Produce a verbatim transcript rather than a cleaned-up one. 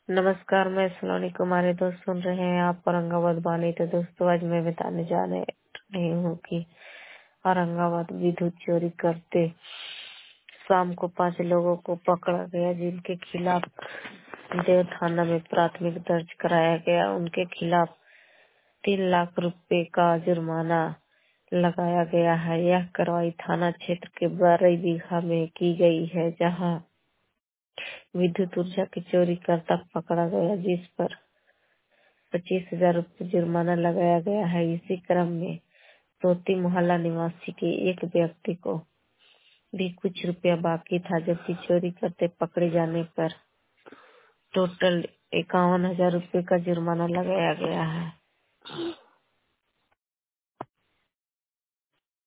नमस्कार, मैं सलोनी कुमारी। दोस्त सुन रहे हैं आप औरंगाबाद वाणी। तो दोस्तों, आज मैं बताने जा रहे रही हूँ कि औरंगाबाद विद्युत चोरी करते शाम को पांच लोगों को पकड़ा गया, जिनके खिलाफ देव थाना में प्राथमिक दर्ज कराया गया। उनके खिलाफ तीन लाख रुपए का जुर्माना लगाया गया है। यह कार्रवाई थाना क्षेत्र के बारह बीघा में की गई है, जहां विद्युत ऊर्जा की चोरी करता पकड़ा गया, जिस पर पच्चीस हजार रूपए जुर्माना लगाया गया है। इसी क्रम में सोती मोहल्ला निवासी के एक व्यक्ति को भी कुछ रुपया बाकी था, जबकि चोरी करते पकड़े जाने पर टोटल इक्यावन हजार रूपए का जुर्माना लगाया गया है।